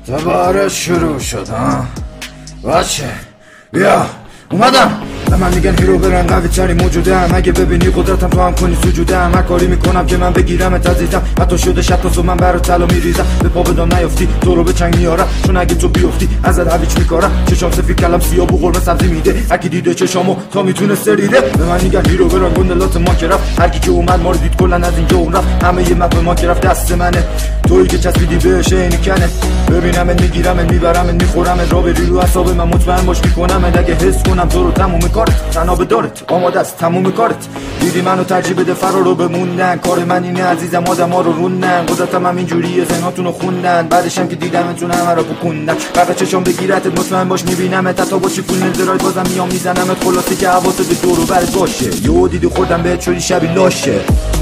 دوباره شروع شد ها باشه بیا اومدم به من میگن هیرو برن قوی تری موجودم اگه ببینی قدرتم تو هم کنی سجودم هر کاری میکنم که من بگیرم عزیزم حتی شده شب تا صبح من برات طلا میریزم به پا بدام نیافتی تو رو به چنگ میارم چون اگه تو بیافتی ازت هویج میکارم چشام سفید کلم سیاه بو قرمه سبزی میده هرکی دیده چشامو تا میتونه سریده به من میگن هیرو برن گندلات ما که رفت هرکی که اومد ما رو دید کلا از اینجا اون رفت همه یه مپ ما که رفت دست منه تویی که چسبیدی بهش اینی کنه ببینم میگیرم میبرم میخورم را بری رو حساب من مطمئن باش میکنم اگه حس کنم تو رو تموم کارت تنها به دارت آماده است تموم کارت دیدی منو ترجیح بده فرار رو بموندن کار من اینه عزیزم آدما رو روندن قدرتم هم اینجوریه زناتونو خوندن بعدشم که دیدمتون همه رو بکوندن قرار چشام بگیرت مطمئن باش میبینم تا باشی فول نزرای بازم میام میزنمت خلاصی که حواست به دور و برت باشه یهو دیدی خوردم بهت شدی شبی لاشه